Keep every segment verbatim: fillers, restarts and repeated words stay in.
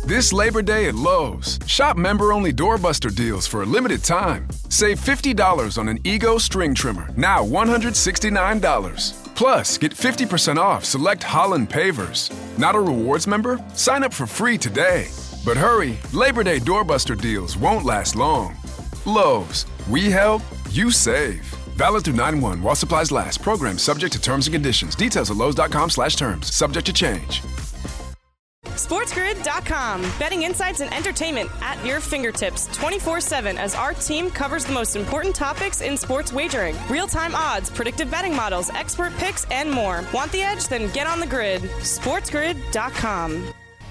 This Labor Day at Lowe's, shop member-only doorbuster deals for a limited time. Save fifty dollars on an Ego string trimmer, now one hundred sixty-nine dollars. Plus, get fifty percent off select Holland pavers. Not a rewards member? Sign up for free today. But hurry, Labor Day doorbuster deals won't last long. Lowe's, we help, you save. Valid through nine one while supplies last. Program subject to terms and conditions. Details at lowes.com slash terms. Subject to change. SportsGrid dot com. Betting insights and entertainment at your fingertips twenty-four seven as our team covers the most important topics in sports wagering. Real-time odds, predictive betting models, expert picks, and more. Want the edge? Then get on the grid. SportsGrid dot com.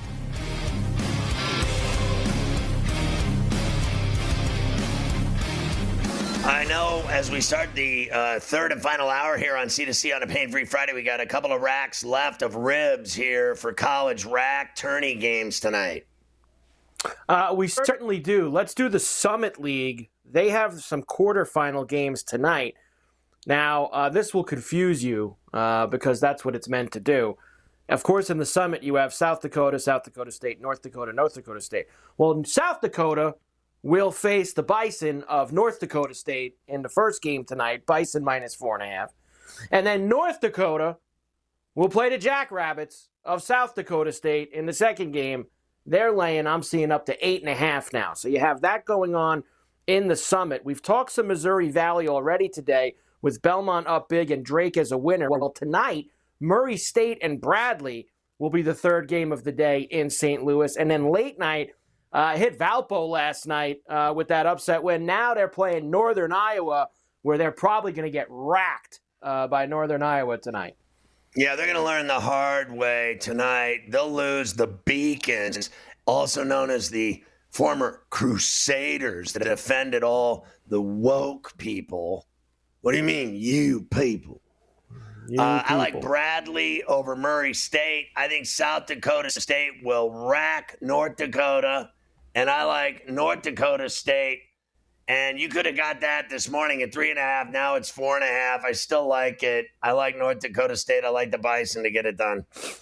I know as we start the uh, third and final hour here on C two C on a Pain-Free Friday, we got a couple of racks left of ribs here for college rack tourney games tonight. Uh, we certainly do. Let's do the Summit League. They have some quarterfinal games tonight. Now, uh, this will confuse you uh, because that's what it's meant to do. Of course, in the Summit, you have South Dakota, South Dakota State, North Dakota, North Dakota State. Well, in South Dakota will face the Bison of North Dakota State in the first game tonight. Bison minus four and a half. And then North Dakota will play the Jackrabbits of South Dakota State in the second game. They're laying, I'm seeing, up to eight and a half now. So you have that going on in the Summit. We've talked some Missouri Valley already today with Belmont up big and Drake as a winner. Well, tonight, Murray State and Bradley will be the third game of the day in Saint Louis. And then late night, Uh, hit Valpo last night uh, with that upset win. Now they're playing Northern Iowa, where they're probably going to get racked uh, by Northern Iowa tonight. Yeah, they're going to learn the hard way tonight. They'll lose the Beacons, also known as the former Crusaders that offended all the woke people. What do you mean, you people? You uh, people. I like Bradley over Murray State. I think South Dakota State will rack North Dakota. And I like North Dakota State. And you could have got that this morning at three and a half. Now it's four and a half. I still like it. I like North Dakota State. I like the Bison to get it done.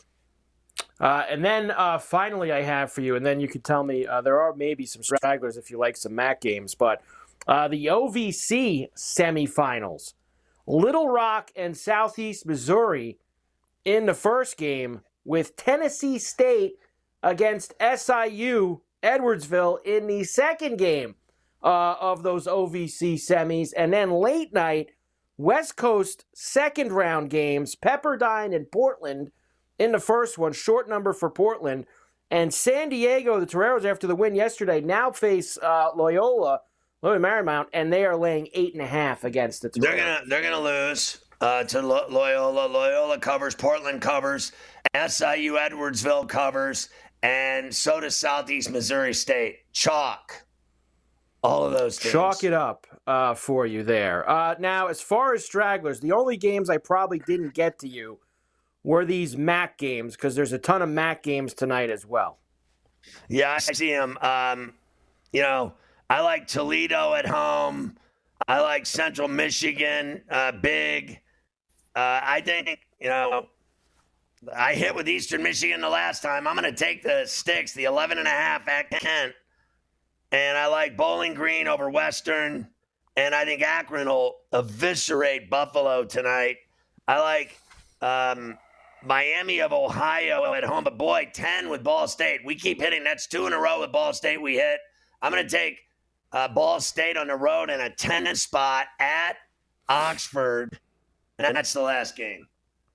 Uh, and then uh, finally I have for you, and then you could tell me, uh, there are maybe some stragglers if you like some M A C games, but uh, the O V C semifinals. Little Rock and Southeast Missouri in the first game with Tennessee State against S I U Edwardsville in the second game uh, of those O V C semis. And then late night, West Coast second round games, Pepperdine and Portland in the first one, short number for Portland. And San Diego, the Toreros, after the win yesterday, now face uh, Loyola, Loyola Marymount, and they are laying eight and a half against the Toreros. They're gonna they're gonna lose uh, to Lo- Loyola. Loyola covers, Portland covers, S I U Edwardsville covers. And so does Southeast Missouri State. Chalk. All of those things. Chalk it up uh, for you there. Uh, now, as far as stragglers, the only games I probably didn't get to you were these M A C games, because there's a ton of M A C games tonight as well. Yeah, I see them. Um, you know, I like Toledo at home. I like Central Michigan uh, big. Uh, I think, you know, I hit with Eastern Michigan the last time. I'm going to take the sticks, the eleven and a half at Kent. And I like Bowling Green over Western. And I think Akron will eviscerate Buffalo tonight. I like um, Miami of Ohio at home. But, boy, ten with Ball State. We keep hitting. That's two in a row with Ball State we hit. I'm going to take uh, Ball State on the road in a ten spot at Oxford. And that's the last game.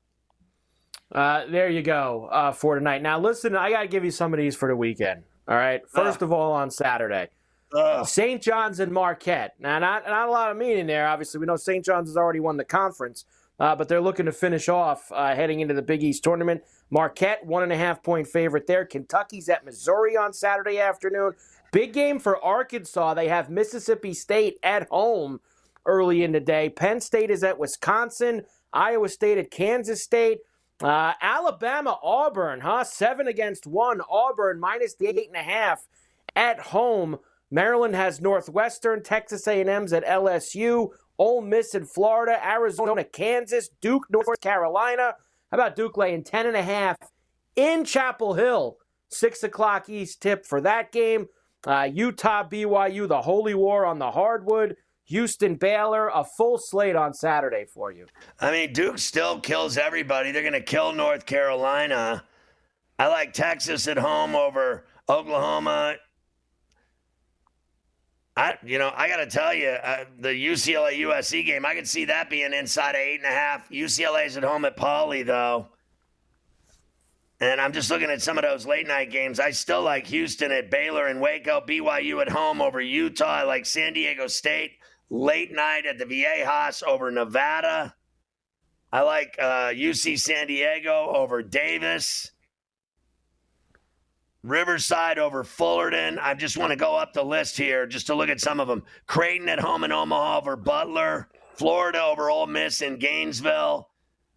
Uh, there you go uh, for tonight. Now, listen, I got to give you some of these for the weekend. All right. First uh, of all, on Saturday, uh, Saint John's and Marquette. Now, not, not a lot of meaning there. Obviously, we know Saint John's has already won the conference, uh, but they're looking to finish off uh, heading into the Big East tournament. Marquette, one and a half point favorite there. Kentucky's at Missouri on Saturday afternoon. Big game for Arkansas. They have Mississippi State at home early in the day. Penn State is at Wisconsin. Iowa State at Kansas State. Uh, Alabama, Auburn, huh? Seven against one. Auburn minus the eight and a half at home. Maryland has Northwestern. Texas A and M's at L S U. Ole Miss in Florida. Arizona, Kansas. Duke, North Carolina. How about Duke laying ten and a half in Chapel Hill six o'clock East tip for that game. Uh, Utah, B Y U, the Holy War on the hardwood. Houston, Baylor, a full slate on Saturday for you. I mean, Duke still kills everybody. They're going to kill North Carolina. I like Texas at home over Oklahoma. I, you know, I got to tell you, uh, the U C L A U S C game, I could see that being inside of eight and a half. U C L A's at home at Pauley, though. And I'm just looking at some of those late night games. I still like Houston at Baylor and Waco, B Y U at home over Utah. I like San Diego State late night at the Viejas over Nevada. I like uh, U C San Diego over Davis. Riverside over Fullerton. I just want to go up the list here just to look at some of them. Creighton at home in Omaha over Butler. Florida over Ole Miss in Gainesville.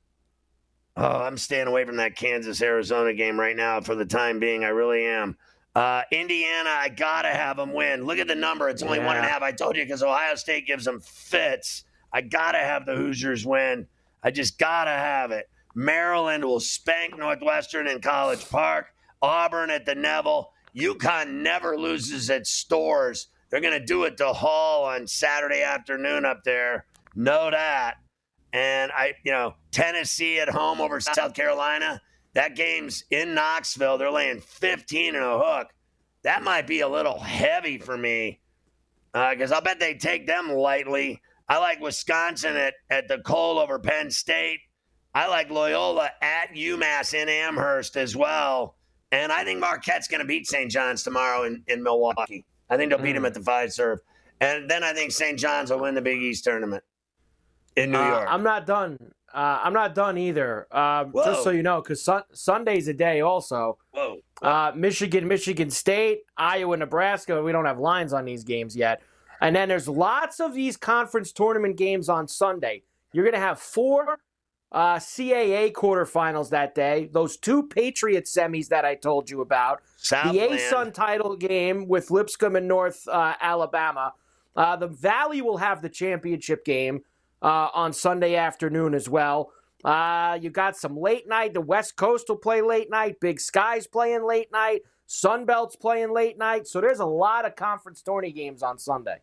Oh, I'm staying away from that Kansas-Arizona game right now for the time being. I really am. Uh, Indiana, I got to have them win. Look at the number. It's only yeah. one and a half. I told you because Ohio State gives them fits. I got to have the Hoosiers win. I just got to have it. Maryland will spank Northwestern in College Park. Auburn at the Neville. UConn never loses at Stores. They're going to do it to Hall on Saturday afternoon up there. Know that. And, I, you know, Tennessee at home over South Carolina. That game's in Knoxville. They're laying fifteen and a hook. That might be a little heavy for me because uh, I'll bet they take them lightly. I like Wisconsin at, at the Cole over Penn State. I like Loyola at UMass in Amherst as well. And I think Marquette's going to beat Saint John's tomorrow in, in Milwaukee. I think they'll beat them at the five serve. And then I think Saint John's will win the Big East tournament in New uh, York. I'm not done. Uh, I'm not done either. Uh, just so you know, because sun- Sunday's a day also. Whoa. Uh, Michigan, Michigan State, Iowa, Nebraska. We don't have lines on these games yet. And then there's lots of these conference tournament games on Sunday. You're going to have four uh, C A A quarterfinals that day. Those two Patriot semis that I told you about. Southland. The A-Sun title game with Lipscomb and North uh, Alabama. Uh, the Valley will have the championship game uh, on Sunday afternoon as well. Uh, you got some late night. The West Coast will play late night. Big Sky's playing late night. Sunbelt's playing late night. So there's a lot of conference tourney games on Sunday.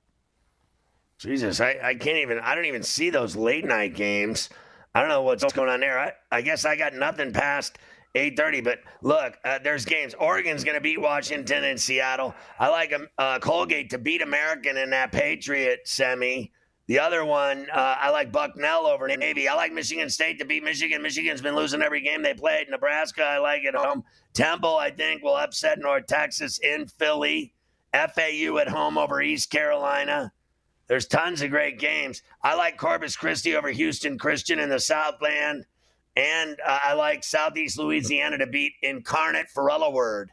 Jesus, I, I can't even, I don't even see those late night games. I don't know what's going on there. I, I guess I got nothing past eight thirty, but look, uh, there's games. Oregon's going to beat Washington and Seattle. I like uh, Colgate to beat American in that Patriot semi. The other one, uh, I like Bucknell over Navy. I like Michigan State to beat Michigan. Michigan's been losing every game they played. Nebraska, I like at home. Temple, I think, will upset North Texas in Philly. F A U at home over East Carolina. There's tons of great games. I like Corpus Christi over Houston Christian in the Southland. And uh, I like Southeast Louisiana to beat Incarnate Forella-Word.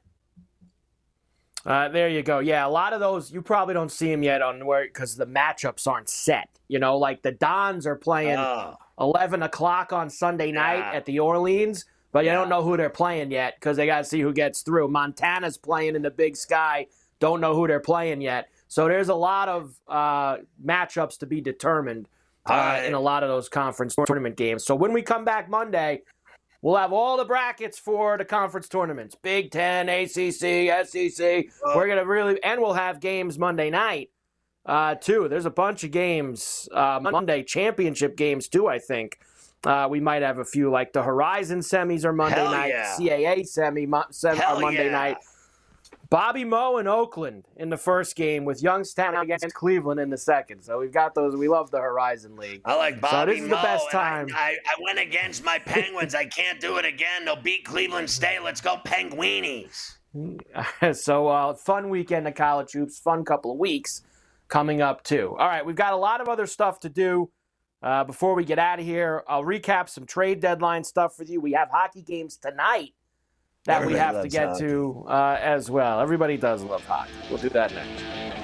Uh, there you go. Yeah, a lot of those, you probably don't see them yet on where because the matchups aren't set. You know, like the Dons are playing oh. eleven o'clock on Sunday night yeah. at the Orleans, but you yeah. don't know who they're playing yet because they got to see who gets through. Montana's playing in the Big Sky. Don't know who they're playing yet. So there's a lot of uh, matchups to be determined uh, right. in a lot of those conference tournament games. So when we come back Monday, we'll have all the brackets for the conference tournaments. Big Ten, A C C, S E C. Oh. We're going to really – and we'll have games Monday night, uh, too. There's a bunch of games uh, Monday, championship games, too, I think. Uh, we might have a few, like the Horizon semis are Monday Hell night. Yeah. C A A semi mo- sem- are Monday yeah. night. Bobby Moe in Oakland in the first game with Youngstown against Cleveland in the second. So we've got those. We love the Horizon League. I like Bobby So this is Moe, the best time. I, I, I went against my Penguins. I can't do it again. They'll beat Cleveland State. Let's go Penguinis. so uh, fun weekend of college hoops. Fun couple of weeks coming up too. All right, we've got a lot of other stuff to do. Uh, before we get out of here, I'll recap some trade deadline stuff for you. We have hockey games tonight that Everybody we have to get hockey. to uh, as well. Everybody does love hockey. We'll do that next.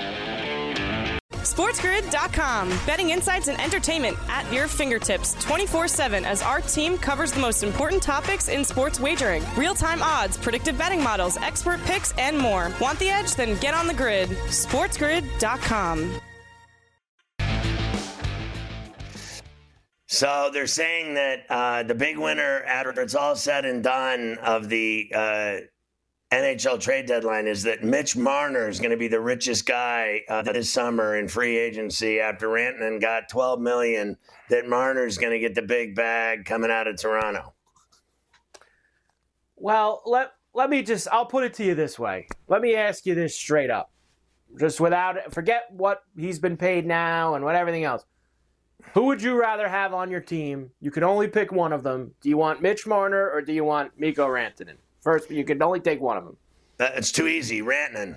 SportsGrid dot com. Betting insights and entertainment at your fingertips twenty-four seven as our team covers the most important topics in sports wagering. Real-time odds, predictive betting models, expert picks, and more. Want the edge? Then get on the grid. SportsGrid dot com. So they're saying that uh, the big winner, after it's all said and done, of the uh, N H L trade deadline is that Mitch Marner is going to be the richest guy uh, this summer in free agency after Rantanen got twelve million dollars, that Marner is going to get the big bag coming out of Toronto. Well, let let me just, I'll put it to you this way. Let me ask you this straight up. Just without, forget what he's been paid now and what everything else. Who would you rather have on your team? You can only pick one of them. Do you want Mitch Marner or do you want Mikko Rantanen? First, you can only take one of them. Uh, it's too easy. Rantanen.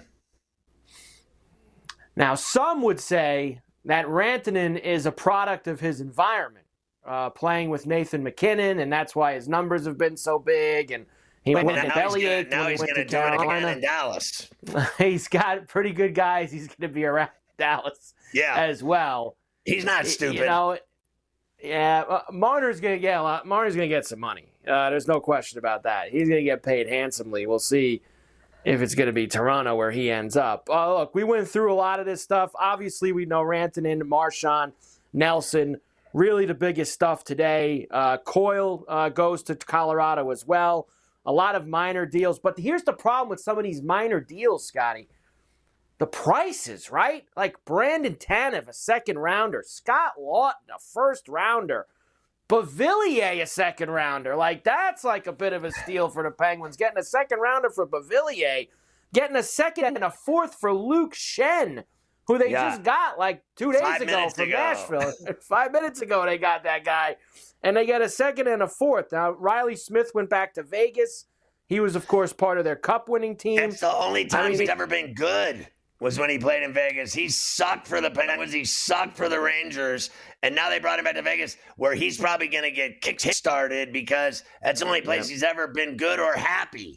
Now, some would say that Rantanen is a product of his environment, uh, playing with Nathan McKinnon, and that's why his numbers have been so big. And he Wait, went to now bellyache. Now he's going to do it again in Dallas. He's got pretty good guys. He's going to be around Dallas yeah. as well. He's not stupid. You know, yeah, uh, Marner's going to get a lot. Marner's going to get some money. Uh, there's no question about that. He's going to get paid handsomely. We'll see if it's going to be Toronto where he ends up. Uh, look, we went through a lot of this stuff. Obviously, we know Rantanen, Marchand, Nelson, really the biggest stuff today. Uh, Coyle uh, goes to Colorado as well. A lot of minor deals. But here's the problem with some of these minor deals, Scotty. The prices, right? Like Brandon Tanev, a second rounder. Scott Lawton, a first rounder. Beauvillier, a second rounder. Like, that's like a bit of a steal for the Penguins. Getting a second rounder for Beauvillier. Getting a second and a fourth for Luke Shen, who they yeah. just got like two days Five ago from ago. Nashville. Five minutes ago they got that guy. And they get a second and a fourth. Now, Riley Smith went back to Vegas. He was, of course, part of their cup-winning team. That's the only time I mean, he's ever been good. Was when he played in Vegas. He sucked for the Penguins. He sucked for the Rangers. And now they brought him back to Vegas where he's probably going to get kick-started because that's the only place yeah. he's ever been good or happy.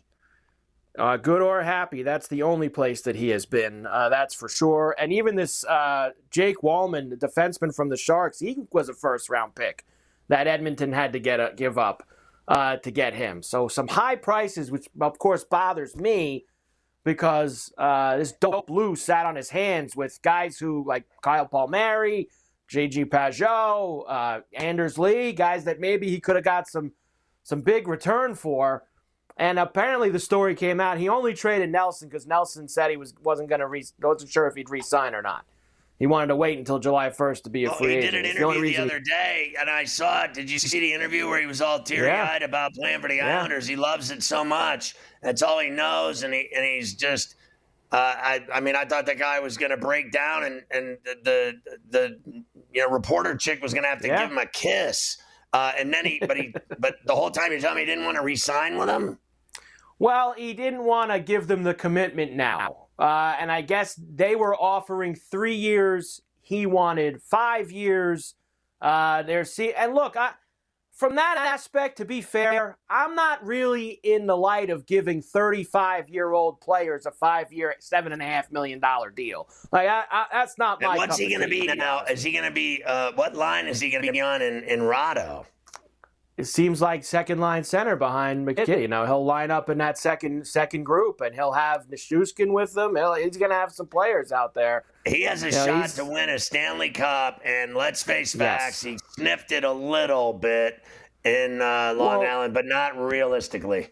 Uh, good or happy. That's the only place that he has been. Uh, that's for sure. And even this uh, Jake Wallman, the defenseman from the Sharks, he was a first-round pick that Edmonton had to get a, give up uh, to get him. So some high prices, which, of course, bothers me, because uh, this dope Blue sat on his hands with guys who, like Kyle Palmieri, J G Pageau, uh, Anders Lee, guys that maybe he could have got some some big return for. And apparently the story came out, he only traded Nelson because Nelson said he was, wasn't going to re- wasn't sure if he'd re-sign or not. He wanted to wait until July first to be a well, free he agent. did an It's interview the, the other day, and I saw it. Did you see the interview where he was all teary-eyed yeah. about playing for the yeah. Islanders? He loves it so much. That's all he knows, and he and he's just uh, – I, I mean, I thought the guy was going to break down, and, and the, the the you know reporter chick was going to have to yeah. give him a kiss. Uh, and then he – but he but the whole time you're telling me he didn't want to re-sign with him? Well, he didn't want to give them the commitment now. Uh, and I guess they were offering three years. He wanted five years. Uh, they're see, and look, I, from that aspect, to be fair, I'm not really in the light of giving thirty-five-year-old players a five-year, seven and a half million dollar deal. Like I, I, that's not my. And what's he going to be now? Is he going to be? Uh, what line is he going to be on in in Rado? It seems like second line center behind McKinney. You know, he'll line up in that second second group, and he'll have Nichushkin with him. He'll, he's going to have some players out there. He has a you know, shot to win a Stanley Cup, and let's face facts, yes. he sniffed it a little bit in uh, Long well, Island, but not realistically.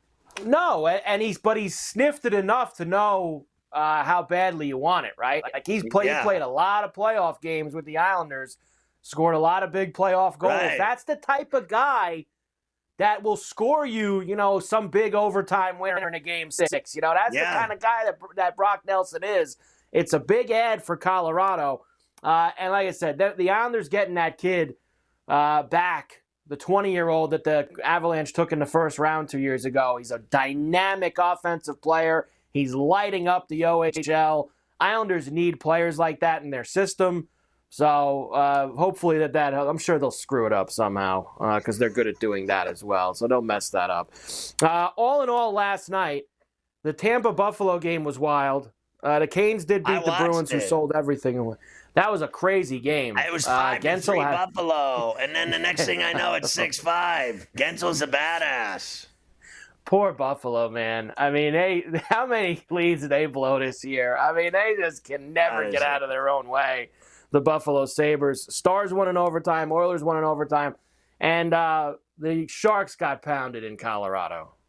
No, and he's but he's sniffed it enough to know uh, how badly you want it, right? Like he's played, yeah. he played a lot of playoff games with the Islanders. Scored a lot of big playoff goals. Right. That's the type of guy that will score you, you know, some big overtime winner in a game six. You know, that's yeah. the kind of guy that that Brock Nelson is. It's a big ad for Colorado. Uh, and like I said, the, the Islanders getting that kid uh, back, the twenty-year-old that the Avalanche took in the first round two years ago. He's a dynamic offensive player. He's lighting up the O H L. Islanders need players like that in their system. So uh, hopefully that that I'm sure they'll screw it up somehow because uh, they're good at doing that as well. So don't mess that up. Uh, all in all, last night the Tampa Buffalo game was wild. Uh, the Canes did beat the Bruins, it. who sold everything away. That was a crazy game. It was five uh, to three had... Buffalo, and then the next thing I know, it's six five. Gensel's a badass. Poor Buffalo, man. I mean, they how many leads did they blow this year? I mean, they just can never get out of their own way. The Buffalo Sabres. Stars won in overtime. Oilers won in overtime. And uh, the Sharks got pounded in Colorado.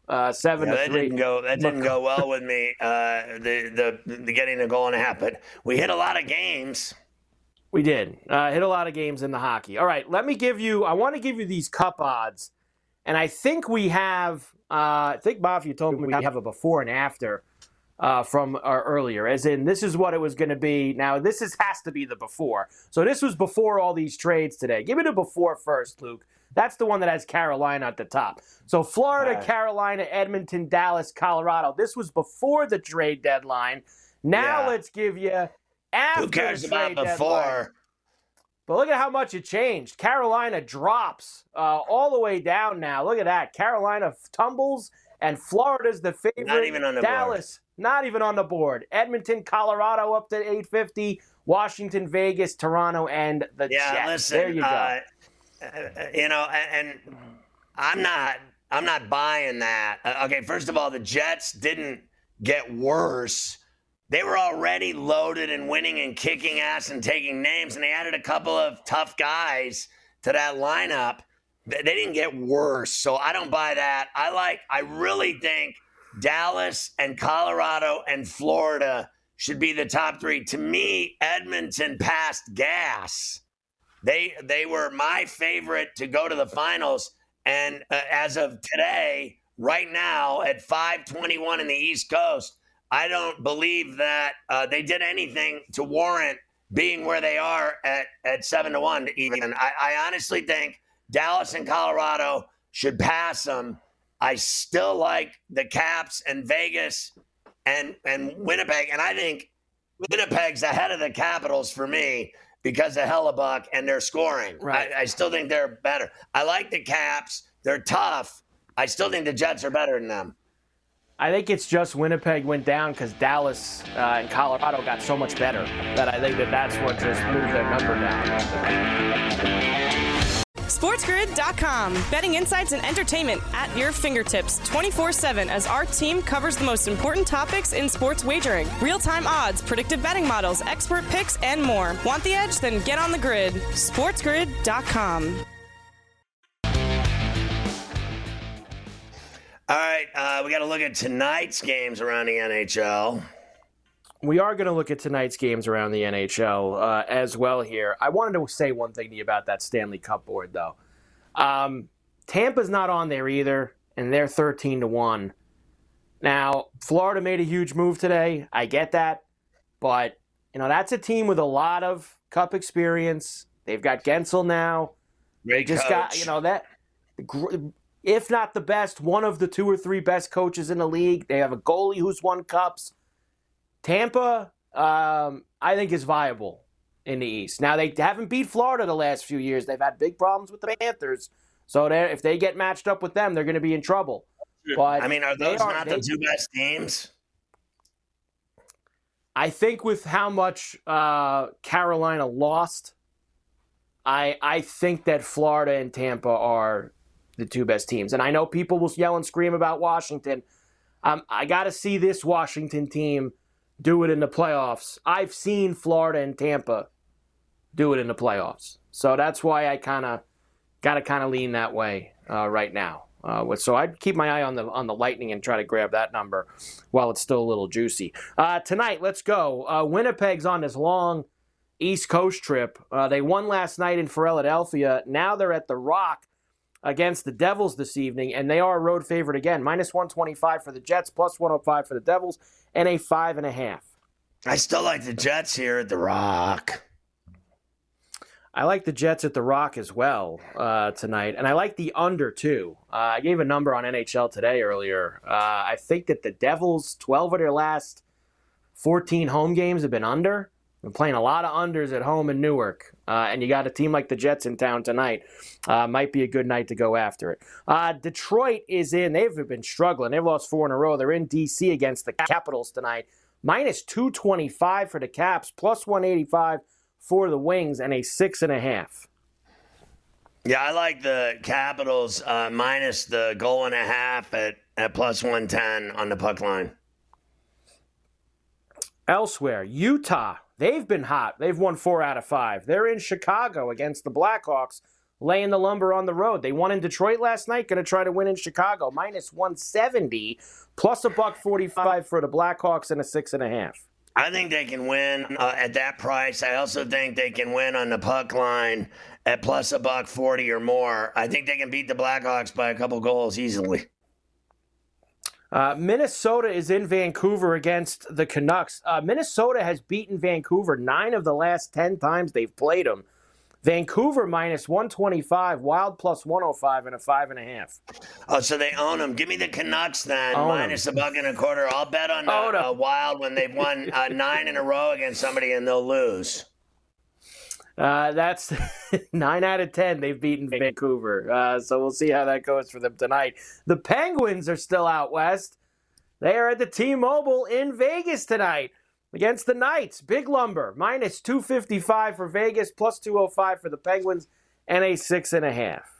uh, seven yeah, to that three. Didn't go, that didn't go well with me, uh, the, the, the getting the goal and a half. But we hit a lot of games. We did. Uh, hit a lot of games in the hockey. All right, let me give you – I want to give you these cup odds. And I think we have uh, – I think, Bob, you told me we have a before and after uh, from our earlier, as in this is what it was going to be. Now, this is, has to be the before. So this was before all these trades today. Give me the before first, Luke. That's the one that has Carolina at the top. So Florida, right. Carolina, Edmonton, Dallas, Colorado. This was before the trade deadline. Now yeah. let's give you – after Who cares the about trade before? Deadline. But look at how much it changed. Carolina drops uh, all the way down now. Look at that. Carolina tumbles, and Florida's the favorite. Not even on the Dallas, board. Not even on the board. Edmonton, Colorado up to eight fifty. Washington, Vegas, Toronto, and the yeah, Jets. Listen, there you go. Uh, you know, and, and I'm not, I'm not buying that. Uh, okay, first of all, the Jets didn't get worse. They were already loaded and winning and kicking ass and taking names, and they added a couple of tough guys to that lineup. They didn't get worse, so I don't buy that. I like, I really think Dallas and Colorado and Florida should be the top three. To me, Edmonton passed gas. They they were my favorite to go to the finals, and uh, as of today, right now at five twenty-one in the East Coast, I don't believe that uh, they did anything to warrant being where they are at, at seven to one. Even I, I honestly think Dallas and Colorado should pass them. I still like the Caps and Vegas and and Winnipeg, and I think Winnipeg's ahead of the Capitals for me because of Hellebuck and their scoring. Right. I, I still think they're better. I like the Caps; they're tough. I still think the Jets are better than them. I think it's just Winnipeg went down because Dallas uh, and Colorado got so much better that I think that that's what just moved their number down. SportsGrid dot com. Betting insights and entertainment at your fingertips twenty-four seven as our team covers the most important topics in sports wagering. Real-time odds, predictive betting models, expert picks, and more. Want the edge? Then get on the grid. SportsGrid dot com. All right, uh, we got to look at tonight's games around the N H L. We are going to look at tonight's games around the N H L uh, as well here. I wanted to say one thing to you about that Stanley Cup board, though. Um, Tampa's not on there either, and they're thirteen to one. Now, Florida made a huge move today. I get that. But, you know, that's a team with a lot of Cup experience. They've got Gensel now. Great Just coach. got, you know, that... If not the best, one of the two or three best coaches in the league. They have a goalie who's won cups. Tampa, um, I think, is viable in the East. Now, they haven't beat Florida the last few years. They've had big problems with the Panthers. So if they get matched up with them, they're going to be in trouble. But I mean, are those are, not they, the two best teams? I think with how much uh, Carolina lost, I I think that Florida and Tampa are the two best teams. And I know people will yell and scream about Washington. Um, I got to see this Washington team do it in the playoffs. I've seen Florida and Tampa do it in the playoffs. So that's why I kind of got to kind of lean that way uh, right now. Uh, so I'd keep my eye on the on the Lightning and try to grab that number while it's still a little juicy. Uh, tonight, let's go. Uh, Winnipeg's on this long East Coast trip. Uh, they won last night in Philadelphia. Now they're at the Rock against the Devils this evening, and they are a road favorite again. minus one twenty-five for the Jets, plus one oh five for the Devils, and a five and a half. I still like the Jets here at the Rock. I like the Jets at the Rock as well uh, tonight, and I like the under too. Uh, I gave a number on N H L Today earlier. Uh, I think that the Devils, twelve of their last fourteen home games have been under. Been playing a lot of unders at home in Newark, uh, and you got a team like the Jets in town tonight. Uh, might be a good night to go after it. Uh, Detroit is in. They've been struggling. They've lost four in a row. They're in D C against the Capitals tonight. minus two twenty-five for the Caps, plus one eighty-five for the Wings, and a six and a half. Yeah, I like the Capitals uh, minus the goal and a half at, at plus one ten on the puck line. Elsewhere, Utah. They've been hot. They've won four out of five. They're in Chicago against the Blackhawks, laying the lumber on the road. They won in Detroit last night, going to try to win in Chicago. Minus one seventy, plus a buck forty-five for the Blackhawks and a six and a half. I think they can win uh, at that price. I also think they can win on the puck line at plus a buck forty or more. I think they can beat the Blackhawks by a couple goals easily. Uh, Minnesota is in Vancouver against the Canucks. Uh, Minnesota has beaten Vancouver nine of the last ten times they've played them. Vancouver minus one twenty-five, Wild plus one oh five, and a five and a half. Oh, so they own them. Give me the Canucks then, own minus them. a buck and a quarter. I'll bet on the uh, Wild when they've won uh, nine in a row against somebody and they'll lose. Uh, that's nine out of ten they've beaten Vancouver. Uh, so we'll see how that goes for them tonight. The Penguins are still out west. They are at the T-Mobile in Vegas tonight against the Knights. Big Lumber, minus two fifty-five for Vegas, plus two oh five for the Penguins, and a six and a half.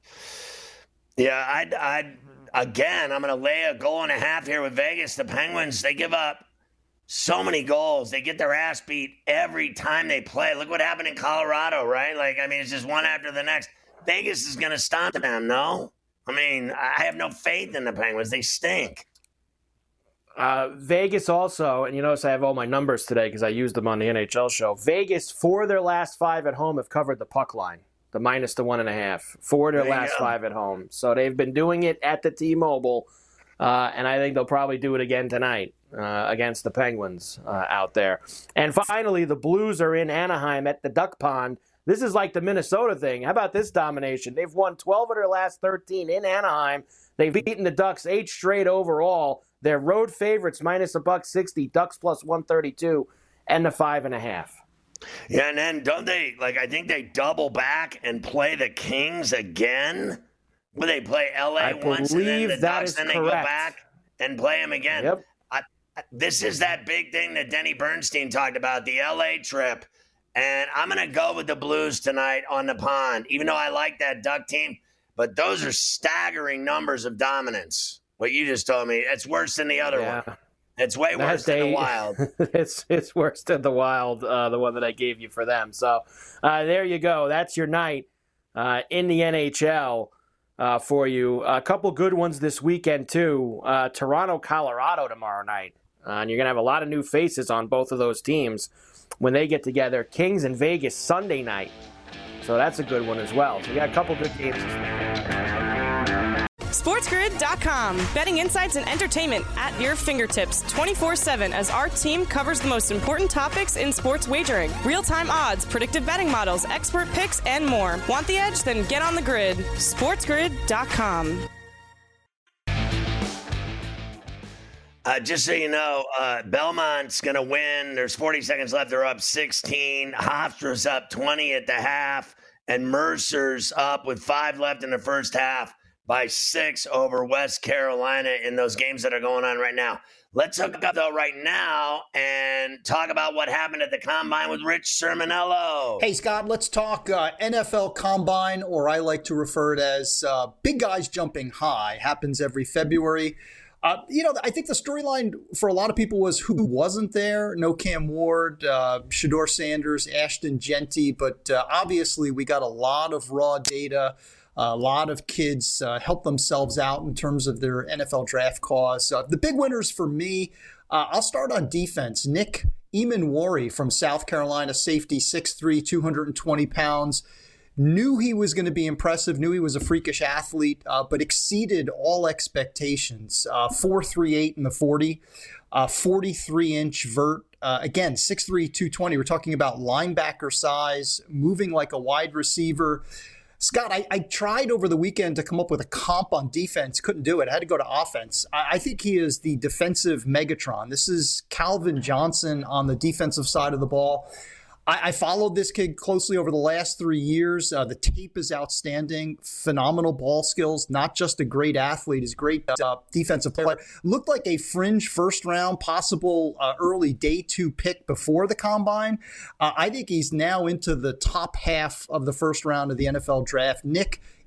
Yeah, I'd, I'd again, I'm going to lay a goal and a half here with Vegas. The Penguins, they give up so many goals. They get their ass beat every time they play. Look what happened in Colorado, right? Like, I mean, it's just one after the next. Vegas is going to stomp them, no? I mean, I have no faith in the Penguins. They stink. Uh, Vegas also, and you notice I have all my numbers today because I used them on the N H L show. Vegas, four of their last five at home have covered the puck line, the minus the one and a half. Four of their last go. five at home. So they've been doing it at the T-Mobile, uh, and I think they'll probably do it again tonight. Uh, against the Penguins uh, out there. And finally, the Blues are in Anaheim at the Duck Pond. This is like the Minnesota thing. How about this domination? They've won twelve of their last thirteen in Anaheim. They've beaten the Ducks eight straight overall. They're road favorites, minus a buck sixty, Ducks plus one thirty-two, and the five and a half. Yeah, and then don't they, like, I think they double back and play the Kings again? Will they play L A I once and then the that Ducks, is then they correct. go back and play them again? Yep. This is that big thing that Denny Bernstein talked about, the L A trip. And I'm going to go with the Blues tonight on the pond, even though I like that Duck team. But those are staggering numbers of dominance. What you just told me, it's worse than the other yeah. one. It's way worse they, than the Wild. it's it's worse than the Wild, uh, the one that I gave you for them. So uh, there you go. That's your night uh, in the N H L. Uh, for you. A couple good ones this weekend, too. Uh, Toronto, Colorado tomorrow night. Uh, and you're going to have a lot of new faces on both of those teams when they get together. Kings and Vegas Sunday night. So that's a good one as well. So we got a couple good games this weekend. SportsGrid dot com. Betting insights and entertainment at your fingertips twenty-four seven as our team covers the most important topics in sports wagering. Real-time odds, predictive betting models, expert picks, and more. Want the edge? Then get on the grid. SportsGrid dot com. Uh, just so you know, uh, Belmont's going to win. There's forty seconds left. They're up sixteen. Hofstra's up twenty at the half. And Mercer's up with five left in the first half by six over West Carolina in those games that are going on right now. Let's hook up, though, right now and talk about what happened at the Combine with Rich Cirminiello. Hey, Scott, let's talk uh, N F L Combine, or I like to refer it as uh, Big Guys Jumping High. Happens every February. Uh, you know, I think the storyline for a lot of people was who wasn't there. No Cam Ward, uh, Shedeur Sanders, Ashton Jeanty. But uh, obviously we got a lot of raw data. A lot of kids uh, help themselves out in terms of their N F L draft cause. Uh, the big winners for me, uh, I'll start on defense. Nick Emanwari from South Carolina, safety, six three, two hundred twenty pounds. Knew he was going to be impressive, knew he was a freakish athlete, uh, but exceeded all expectations. Uh, four three eight in the forty, uh, forty-three inch vert. Uh, again, six three, two twenty. We're talking about linebacker size, moving like a wide receiver. Scott, I, I tried over the weekend to come up with a comp on defense. Couldn't do it. I had to go to offense. I, I think he is the defensive Megatron. This is Calvin Johnson on the defensive side of the ball. I, I followed this kid closely over the last three years. Uh, the tape is outstanding. Phenomenal ball skills. Not just a great athlete. He's a great uh, defensive player. Looked like a fringe first round, possible uh, early day two pick before the Combine. Uh, I think he's now into the top half of the first round of the N F L draft. Nick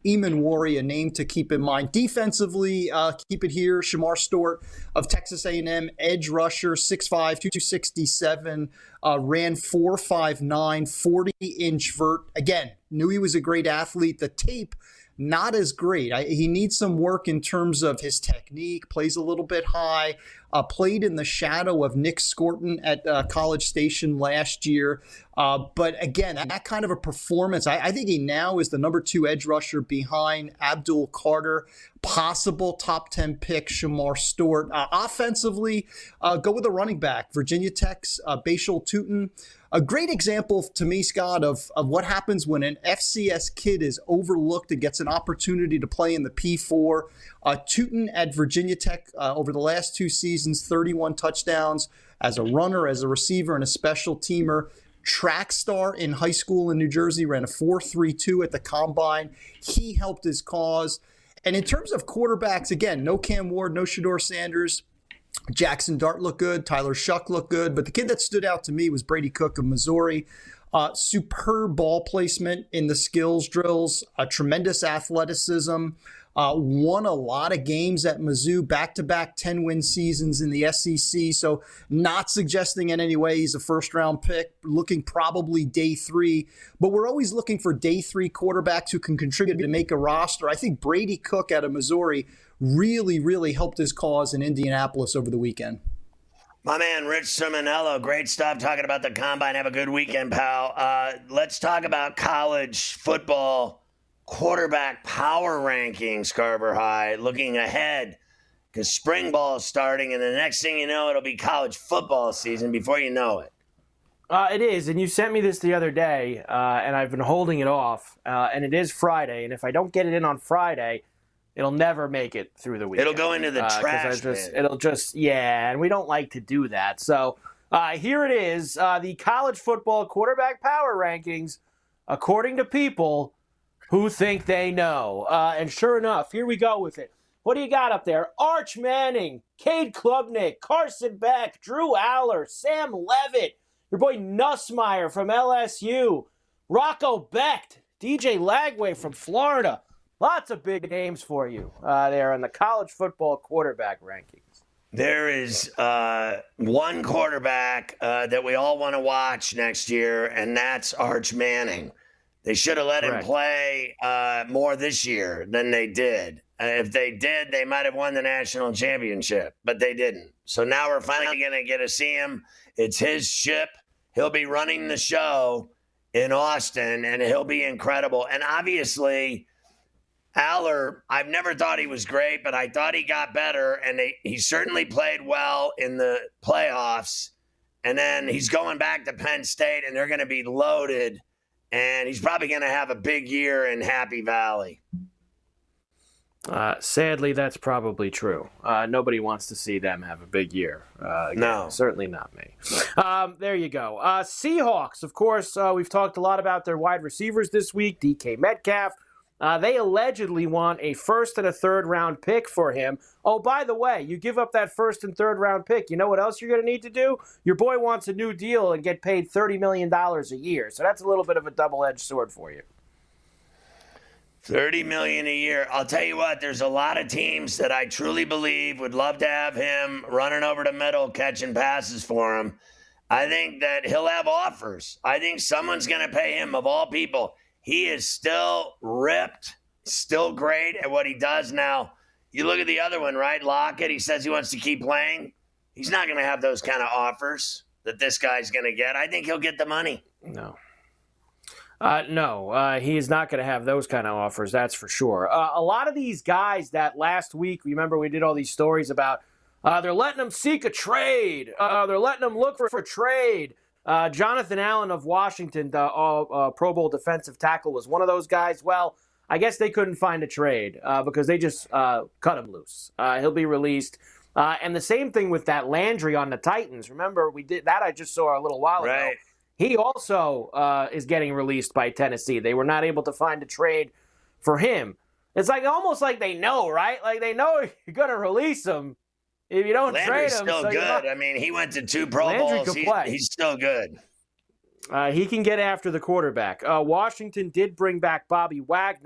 Eamon, a name to keep in mind. Defensively, uh, keep it here. Shamar Stewart of Texas A and M, edge rusher, six five, two sixty-seven, uh, ran four five nine, forty-inch vert. Again, knew he was a great athlete. The tape, not as great. I, he needs some work in terms of his technique, plays a little bit high, uh, played in the shadow of Nick Scorton at uh, College Station last year. Uh, but again, that, that kind of a performance, I, I think he now is the number two edge rusher behind Abdul Carter, possible top ten pick Shamar Stewart. Uh, offensively, uh, go with a running back, Virginia Tech's uh, Bashal Tutin. A great example to me, Scott, of, of what happens when an F C S kid is overlooked and gets an opportunity to play in the P four. Uh, Tutin at Virginia Tech uh, over the last two seasons, thirty-one touchdowns as a runner, as a receiver, and a special teamer. Track star in high school in New Jersey, ran a four three two at the combine. He helped his cause. And in terms of quarterbacks, again, no Cam Ward, no Shedeur Sanders. Jackson Dart looked good. Tyler Shuck looked good. But the kid that stood out to me was Brady Cook of Missouri. Uh, superb ball placement in the skills drills, a tremendous athleticism, uh, won a lot of games at Mizzou, back-to-back ten-win seasons in the S E C. So not suggesting in any way he's a first-round pick, looking probably day three. But we're always looking for day three quarterbacks who can contribute to make a roster. I think Brady Cook out of Missouri really, really helped his cause in Indianapolis over the weekend. My man, Rich Simonello, great stuff talking about the combine. Have a good weekend, pal. Uh, let's talk about college football quarterback power rankings, Carver High, looking ahead because spring ball is starting, and the next thing you know, it'll be college football season before you know it. Uh, it is, and you sent me this the other day, uh, and I've been holding it off, uh, and it is Friday, and if I don't get it in on Friday, it'll never make it through the week. It'll go into the uh, trash. Just, it'll just, yeah, and we don't like to do that. So uh, here it is, uh, the college football quarterback power rankings, according to people who think they know. Uh, and sure enough, here we go with it. What do you got up there? Arch Manning, Cade Klubnik, Carson Beck, Drew Aller, Sam Levitt, your boy Nussmeier from L S U, Rocco Becht, D J Lagway from Florida. Lots of big names for you uh, there in the college football quarterback rankings. There is uh, one quarterback uh, that we all want to watch next year, and that's Arch Manning. They should have let Correct. him play uh, more this year than they did. Uh, if they did, they might have won the national championship, but they didn't. So now we're finally going to get to see him. It's his ship. He'll be running the show in Austin, and he'll be incredible. And obviously, Aller, I've never thought he was great, but I thought he got better, and they, he certainly played well in the playoffs. And then he's going back to Penn State, and they're going to be loaded, and he's probably going to have a big year in Happy Valley. Uh, sadly, that's probably true. Uh, nobody wants to see them have a big year. Uh, again, no. Certainly not me. Um, there you go. Uh, Seahawks, of course, uh, we've talked a lot about their wide receivers this week, D K Metcalf. Uh, they allegedly want a first and a third round pick for him. Oh, by the way, you give up that first and third round pick. You know what else you're going to need to do? Your boy wants a new deal and get paid thirty million dollars a year. So that's a little bit of a double-edged sword for you. thirty million dollars a year. I'll tell you what, there's a lot of teams that I truly believe would love to have him running over the middle, catching passes for him. I think that he'll have offers. I think someone's going to pay him, of all people. He is still ripped, still great at what he does now. You look at the other one, right? Lockett, he says he wants to keep playing. He's not going to have those kind of offers that this guy's going to get. I think he'll get the money. No. Uh, no, uh, he is not going to have those kind of offers, that's for sure. Uh, a lot of these guys that last week, remember we did all these stories about uh, they're letting them seek a trade. Uh, they're letting them look for, for trade. Uh, Jonathan Allen of Washington, the uh, uh, Pro Bowl defensive tackle, was one of those guys. Well, I guess they couldn't find a trade uh, because they just uh, cut him loose. Uh, he'll be released. Uh, and the same thing with that Landry on the Titans. Remember, we did that I just saw a little while ago. Right. He also uh, is getting released by Tennessee. They were not able to find a trade for him. It's like almost like they know, right? Like they know you're going to release him. If you don't Landry's trade him, still so good. Not, I mean, he went to two Pro Landry Bowls. Could He's, play. he's still good. Uh, he can get after the quarterback. Uh, Washington did bring back Bobby Wagner.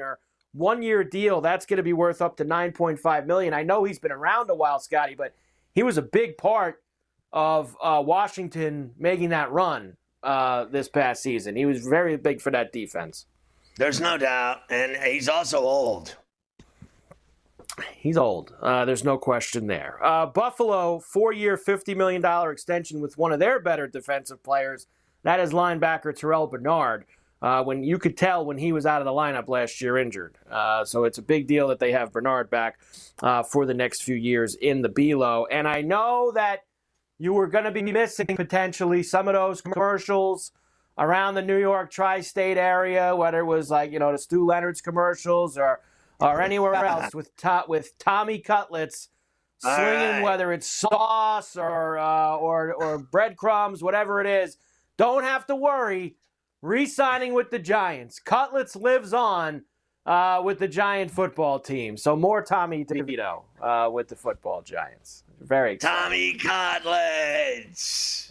one-year deal, that's going to be worth up to nine point five million dollars. I know he's been around a while, Scotty, but he was a big part of uh, Washington making that run uh, this past season. He was very big for that defense. There's no doubt, and he's also old. He's old. Uh, there's no question there. Uh, Buffalo, four-year, fifty million dollars extension with one of their better defensive players. That is linebacker Terrell Bernard. Uh, when you could tell when he was out of the lineup last year injured. Uh, so it's a big deal that they have Bernard back uh, for the next few years in the B-Lo. And I know that you were going to be missing potentially some of those commercials around the New York tri-state area, whether it was like, you know, the Stu Leonard's commercials or or anywhere else with to, with Tommy Cutlets slinging, right, whether it's sauce or, uh, or, or breadcrumbs, whatever it is. Don't have to worry. Re-signing with the Giants. Cutlets lives on uh, with the Giant football team. So more Tommy DeVito uh, with the football Giants. Very exciting. Tommy Cutlets.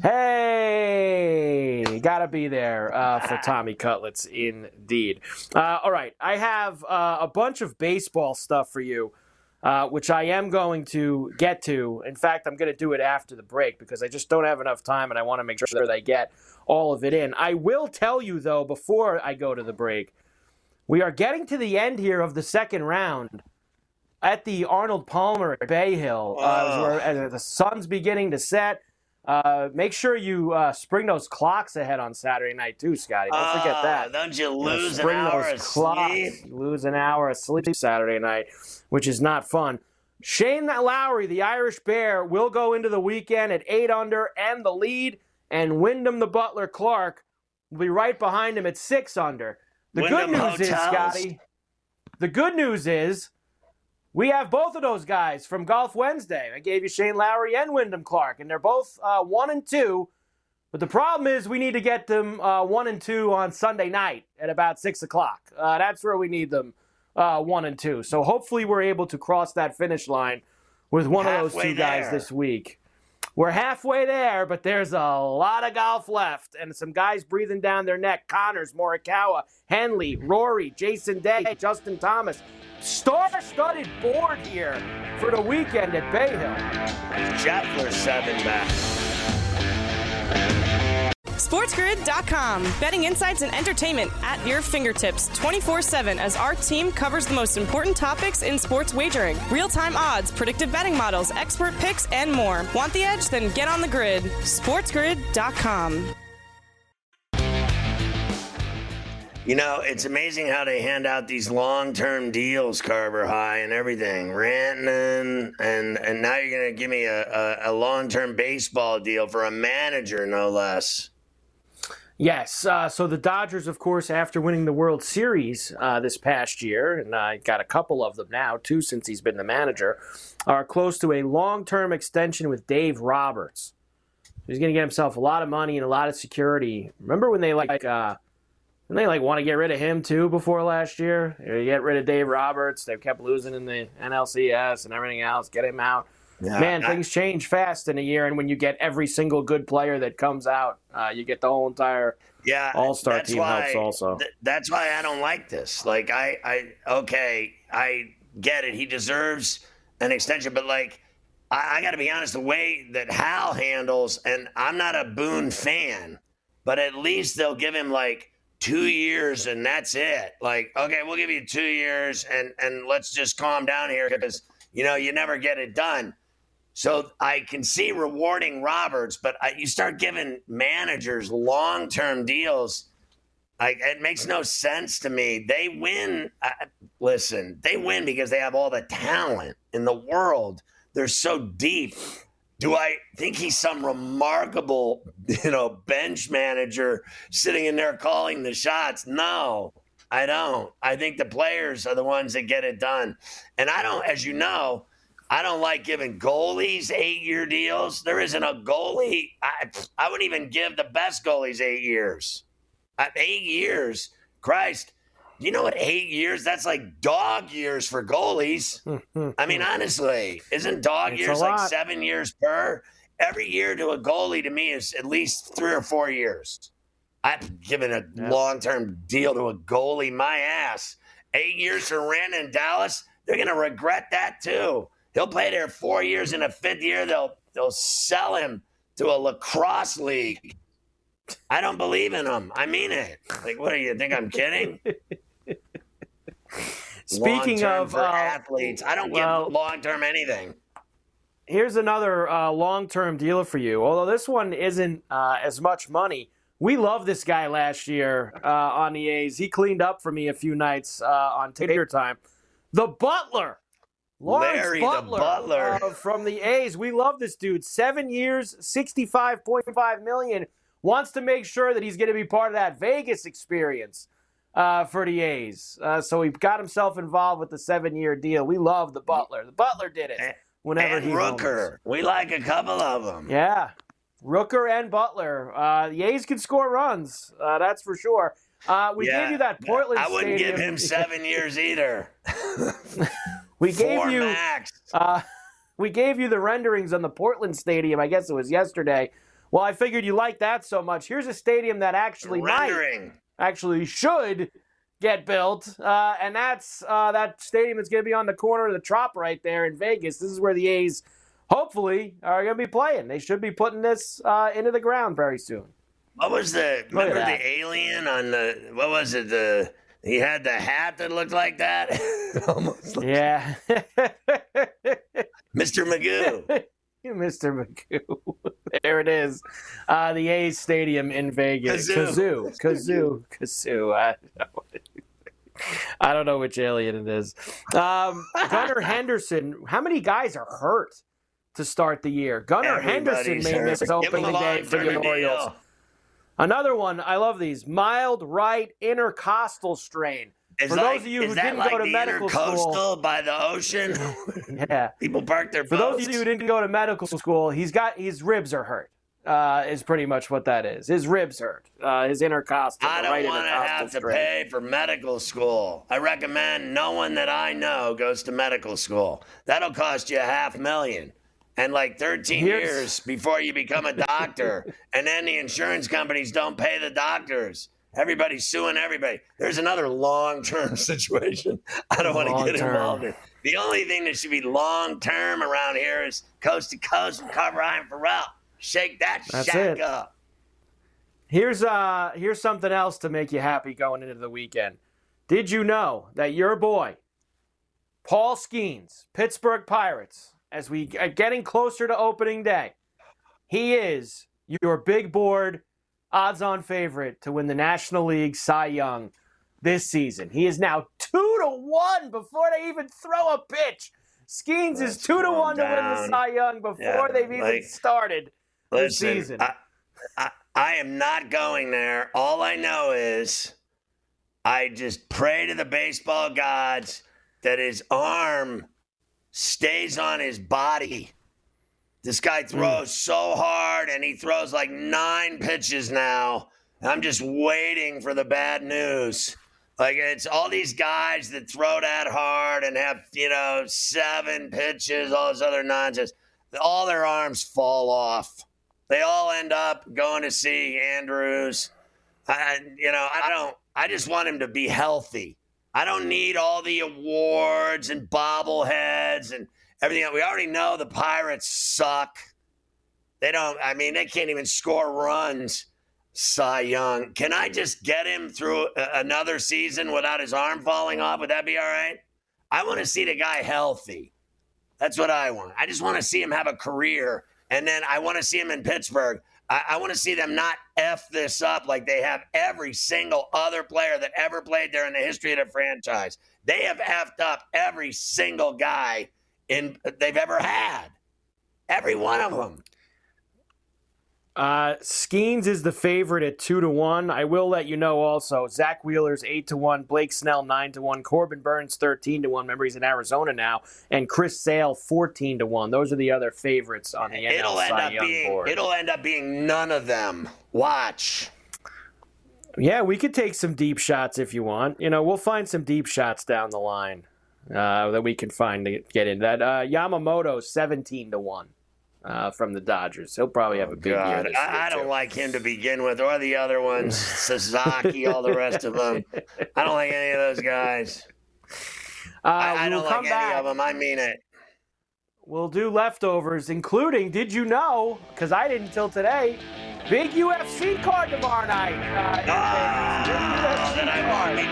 Hey, gotta be there uh, for Tommy Cutlets, indeed. Uh, all right, I have uh, a bunch of baseball stuff for you, uh, which I am going to get to. In fact, I'm going to do it after the break because I just don't have enough time, and I want to make sure that I get all of it in. I will tell you, though, before I go to the break, we are getting to the end here of the second round at the Arnold Palmer at Bay Hill. Uh, where, as the sun's beginning to set. Uh, make sure you uh, spring those clocks ahead on Saturday night, too, Scotty. Don't forget uh, that. Don't you lose you know, an hour those of clocks. sleep? You lose an hour of sleep Saturday night, which is not fun. Shane Lowry, the Irish Bear, will go into the weekend at eight under and the lead. And Wyndham the Butler Clark will be right behind him at six under. The Wyndham good news Hotels. is, Scotty, the good news is we have both of those guys from Golf Wednesday. I gave you Shane Lowry and Wyndham Clark, and they're both uh, one and two. But the problem is we need to get them uh, one and two on Sunday night at about six o'clock. Uh, that's where we need them uh, one and two. So hopefully we're able to cross that finish line with one Halfway of those two there. guys this week. We're halfway there, but there's a lot of golf left, and some guys breathing down their neck. Connors, Morikawa, Henley, Rory, Jason Day, Justin Thomas. Star-studded board here for the weekend at Bay Hill. Scheffler seven back. SportsGrid dot com. Betting insights and entertainment at your fingertips twenty-four seven as our team covers the most important topics in sports wagering. Real-time odds, predictive betting models, expert picks, and more. Want the edge? Then get on the grid. SportsGrid dot com. You know, it's amazing how they hand out these long-term deals, Carver High and everything. Rantanen, and and now you're going to give me a, a, a long-term baseball deal for a manager, no less. Yes, uh, so the Dodgers, of course, after winning the World Series uh, this past year, and I uh, got a couple of them now, two since he's been the manager, are close to a long-term extension with Dave Roberts. He's going to get himself a lot of money and a lot of security. Remember when they like uh, when they like want to get rid of him too before last year? They get rid of Dave Roberts. They kept losing in the N L C S and everything else. Get him out. Yeah, Man, I, things change fast in a year, and when you get every single good player that comes out, uh, you get the whole entire yeah, all-star team why, helps also. Th- that's why I don't like this. Like, I, I, okay, I get it. He deserves an extension, but, like, I, I got to be honest, the way that Hal handles, and I'm not a Boone fan, but at least they'll give him, like, two years, and that's it. Like, okay, we'll give you two years, and, and let's just calm down here because, you know, you never get it done. So I can see rewarding Roberts, but I, you start giving managers long-term deals, I, it makes no sense to me. They win. Uh, listen, they win because they have all the talent in the world. They're so deep. Do I think he's some remarkable, you know, bench manager sitting in there calling the shots? No, I don't. I think the players are the ones that get it done. And I don't, as you know, I don't like giving goalies eight-year deals. There isn't a goalie. I, I wouldn't even give the best goalies eight years. At eight years, Christ, you know what eight years? That's like dog years for goalies. I mean, honestly, isn't dog it's years like seven years per? Every year to a goalie to me is at least three or four years. I've given a yep. long-term deal to a goalie, my ass. eight years for Rand in Dallas, they're going to regret that too. He'll play there four years. In the fifth year, they'll they'll sell him to a lacrosse league. I don't believe in him. I mean it. Like, what do you think? I'm kidding? Speaking long-term of for uh, athletes, I don't well, give long-term anything. Here's another uh, long-term deal for you. Although this one isn't uh, as much money. We loved this guy last year uh, on the A's. He cleaned up for me a few nights uh, on Tater Time. The Butler. Lawrence Larry Butler, the Butler. Uh, from the A's. We love this dude. Seven years, sixty-five point five million dollars. Wants to make sure that he's going to be part of that Vegas experience uh, for the A's. Uh, so he got himself involved with the seven-year deal. We love the Butler. The Butler did it whenever and he Rooker. Homes. We like a couple of them. Yeah. Rooker and Butler. Uh, the A's can score runs. Uh, that's for sure. Uh, we yeah. gave you that Portland I wouldn't Stadium. give him seven years either. we gave Four you max. Uh, we gave you the renderings on the Portland Stadium. I guess it was yesterday. Well, I figured you liked that so much. Here's a stadium that actually Rendering. might, actually should get built, uh, and that's uh, that stadium that's going to be on the corner of the Trop right there in Vegas. This is where the A's, hopefully, are going to be playing. They should be putting this uh, into the ground very soon. What was the, remember the alien on the, what was it, the, he had the hat that looked like that? Almost like Yeah. Mister Magoo. Mister Magoo. There it is. Uh, the A's Stadium in Vegas. Kazoo. Kazoo. Kazoo. Kazoo. I don't know. I don't know which alien it is. Um, Gunnar Henderson. How many guys are hurt to start the year? Gunnar Henderson may miss opening day for the Orioles. Another one. I love these. Mild right intercostal strain. It's For like, those of you is who that didn't like go to the medical intercoastal school, by the ocean? yeah. People park their For boats. those of you who didn't go to medical school, he's got his ribs are hurt. Uh, is pretty much what that is. His ribs hurt. Uh, his intercostal. I don't right want to have to strain. pay for medical school. I recommend no one that I know goes to medical school. That'll cost you a half million. And like thirteen Here's- years before you become a doctor. And then the insurance companies don't pay the doctors. Everybody's suing everybody. There's another long-term situation I don't want to get Long-term. involved in. The only thing that should be long-term around here is coast to coast and Carver Ryan Farrell. Shake that That's shack it. up. Here's uh here's something else to make you happy going into the weekend. Did you know that your boy, Paul Skeens, Pittsburgh Pirates, as we are getting closer to opening day, he is your big board odds-on favorite to win the National League Cy Young this season. He is now two to one before they even throw a pitch. Skeens is two to one to win the Cy Young before Yeah, they've even like- started the Listen, season. I, I, I am not going there. All I know is I just pray to the baseball gods that his arm stays on his body. This guy throws mm. so hard, and he throws like nine pitches now. I'm just waiting for the bad news. Like, it's all these guys that throw that hard and have, you know, seven pitches, all this other nonsense. All their arms fall off. They all end up going to see Andrews. I, you know, I don't, I just want him to be healthy. I don't need all the awards and bobbleheads and everything else. We already know the Pirates suck. They don't, I mean, they can't even score runs. Cy Young. Can I just get him through a, another season without his arm falling off? Would that be all right? I want to see the guy healthy. That's what I want. I just want to see him have a career. And then I want to see him in Pittsburgh. I, I want to see them not F this up like they have every single other player that ever played there in the history of the franchise. They have effed up every single guy in they've ever had. Every one of them. Uh, Skeens is the favorite at two to one. I will let you know also. Zach Wheeler's eight to one. Blake Snell nine to one. Corbin Burns thirteen to one. Remember he's in Arizona now. And Chris Sale fourteen to one. Those are the other favorites on the N L It'll end Cy up Young being. board. It'll end up being none of them. Watch. Yeah, we could take some deep shots if you want. You know, we'll find some deep shots down the line uh, that we can find to get in. That uh, Yamamoto seventeen to one. Uh, from the Dodgers. He'll probably have a big God. year this I, year, I don't too. like him to begin with, or the other ones, Sasaki, all the rest of them. I don't like any of those guys. Uh, I, I don't we'll like come any back. of them. I mean it. We'll do leftovers, including, did you know, because I didn't till today, big U F C card tomorrow night. Uh, Oh, then I won't be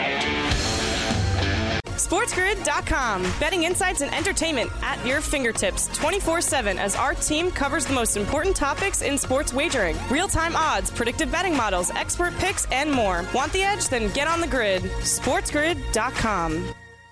buying. SportsGrid dot com. Betting insights and entertainment at your fingertips twenty-four seven as our team covers the most important topics in sports wagering. Real-time odds, predictive betting models, expert picks, and more. Want the edge? Then get on the grid. SportsGrid dot com.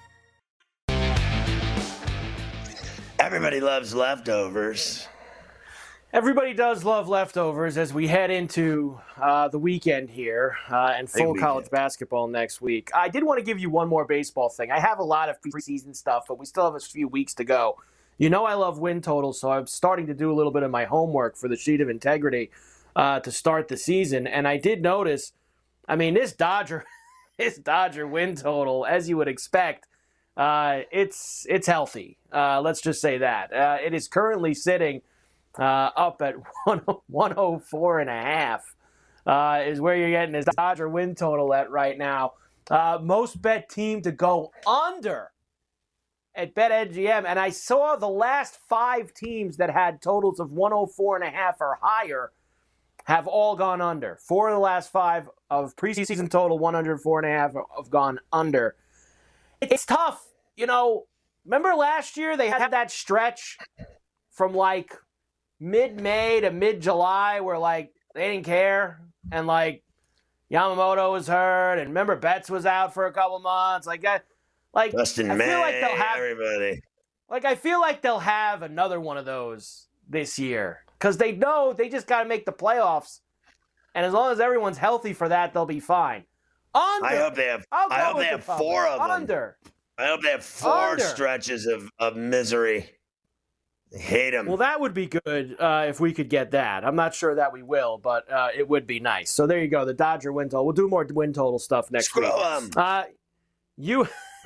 Everybody loves leftovers. Everybody does love leftovers as we head into uh, the weekend here uh, and full college basketball next week. I did want to give you one more baseball thing. I have a lot of preseason stuff, but we still have a few weeks to go. You know I love win totals, so I'm starting to do a little bit of my homework for the Sheet of Integrity uh, to start the season. And I did notice, I mean, this Dodger, this Dodger win total, as you would expect, uh, it's it's healthy. Uh, let's just say that. Uh, it is currently sitting Uh, up at one oh four and a half uh, is where you're getting this Dodger win total at right now. Uh, most bet team to go under at BetMGM. And I saw the last five teams that had totals of one oh four and a half or higher have all gone under. Four of the last five of preseason total one oh four and a half have gone under. It's tough. You know, remember last year they had that stretch from like mid-May to mid-July where, like, they didn't care. And, like, Yamamoto was hurt. And remember, Betts was out for a couple months. Like, I, like, Justin I May, feel like they'll have, everybody. Like, I feel like they'll have another one of those this year. Because they know they just got to make the playoffs. And as long as everyone's healthy for that, they'll be fine. Under. I hope they have, I hope they have four of them. Under. I hope they have four Under. stretches of, of misery. I hate them. Well, that would be good uh, if we could get that. I'm not sure that we will, but uh, it would be nice. So there you go, the Dodger win total. We'll do more win total stuff next Screw week. them. Uh, you,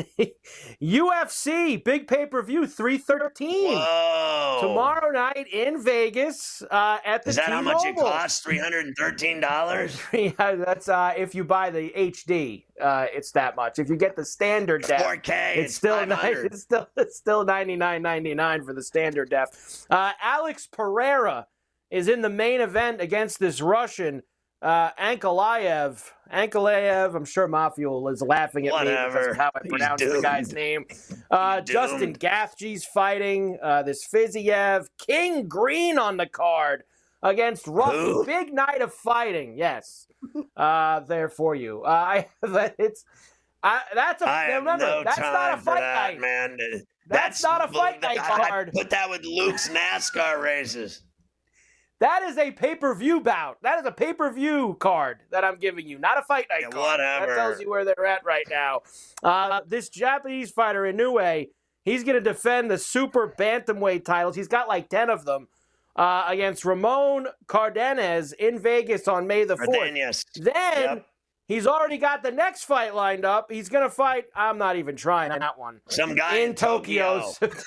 U F C, big pay-per-view, three thirteen. Whoa. Tomorrow night in Vegas uh, at the Is that how much it T-Mobile. costs? three hundred thirteen dollars? Yeah, that's uh, if you buy the H D, uh, it's that much. If you get the standard depth, four K, it's, it's still five ni- hundred. it's still it's still ninety-nine ninety-nine for the standard depth. Uh, Alex Pereira is in the main event against this Russian uh, Ankalaev. Ankalaev, I'm sure Mafia is laughing at Whatever. me because of how I He's pronounce the doomed. guy's name. Uh, He's Justin doomed. Gaethje's fighting uh, this Fiziev. King Green on the card against Ruffy. Who? Big night of fighting. Yes, uh, there for you. Uh, I it's I, that's a I have remember no that's time not a for fight that, night. man. That's not a fight night I- card. I put that with Luke's NASCAR races. That is a pay-per-view bout. That is a pay-per-view card that I'm giving you, not a fight night Yeah, card. whatever. That tells you where they're at right now. Uh, this Japanese fighter, Inoue, he's going to defend the super bantamweight titles. He's got like ten of them uh, against Ramon Cardenas in Vegas on May the fourth. Cardenas. Then Yep. he's already got the next fight lined up. He's going to fight, I'm not even trying on that one, Some guy in, in Tokyo. Tokyo.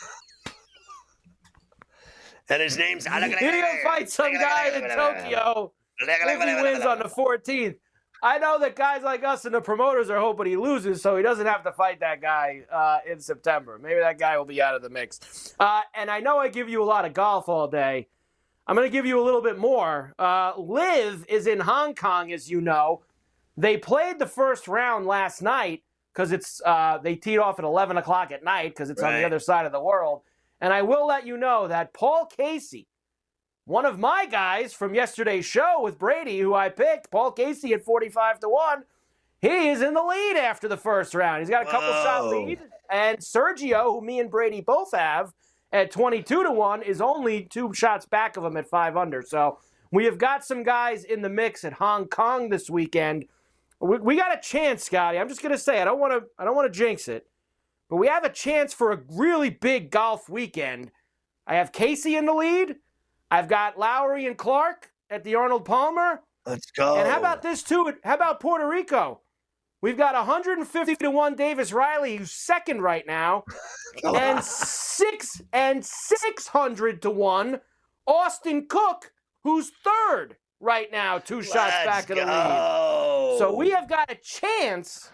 And his name's... He's going to fight some guy in Tokyo. If he wins on the fourteenth. I know that guys like us and the promoters are hoping he loses, so he doesn't have to fight that guy uh, in September. Maybe that guy will be out of the mix. Uh, and I know I give you a lot of golf all day. I'm going to give you a little bit more. Uh, Liv is in Hong Kong, as you know. They played the first round last night because it's uh, they teed off at eleven o'clock at night because it's on the Right. other side of the world. And I will let you know that Paul Casey, one of my guys from yesterday's show with Brady, who I picked, Paul Casey at forty-five to one, he is in the lead after the first round. He's got a couple Whoa. shot lead. And Sergio, who me and Brady both have, at twenty-two to one, is only two shots back of him at five under. So we have got some guys in the mix at Hong Kong this weekend. We, we got a chance, Scotty. I'm just gonna say I don't want to. I don't want to jinx it, but we have a chance for a really big golf weekend. I have Casey in the lead. I've got Lowry and Clark at the Arnold Palmer. Let's go. And how about this, too? How about Puerto Rico? We've got one fifty to one Davis Riley, who's second right now, and six and six hundred to one Austin Cook, who's third right now, two shots Let's back of the go. lead. So we have got a chance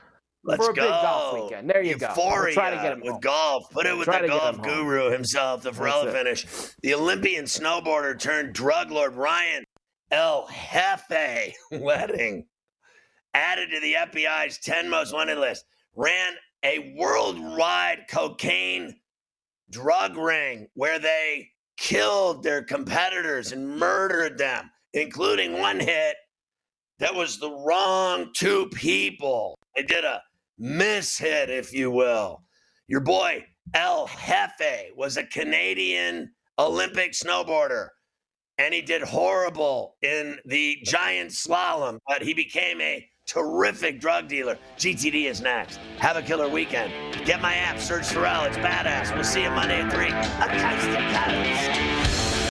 Let's for a go. big golf weekend. There you Euphoria go. We'll try to get him with home. golf. Put it with Try the to get golf him home. guru himself, the Ferrella finish. The Olympian snowboarder turned drug lord Ryan El Jefe wedding, added to the F B I's ten most wanted list, ran a worldwide cocaine drug ring where they killed their competitors and murdered them, including one hit that was the wrong two people. They did a mishit, if you will. Your boy El Jefe was a Canadian Olympic snowboarder, and he did horrible in the giant slalom, but he became a terrific drug dealer. G T D is next. Have a killer weekend. Get my app, search Ferrall. It's badass. We'll see you Monday at three. A coast to coast.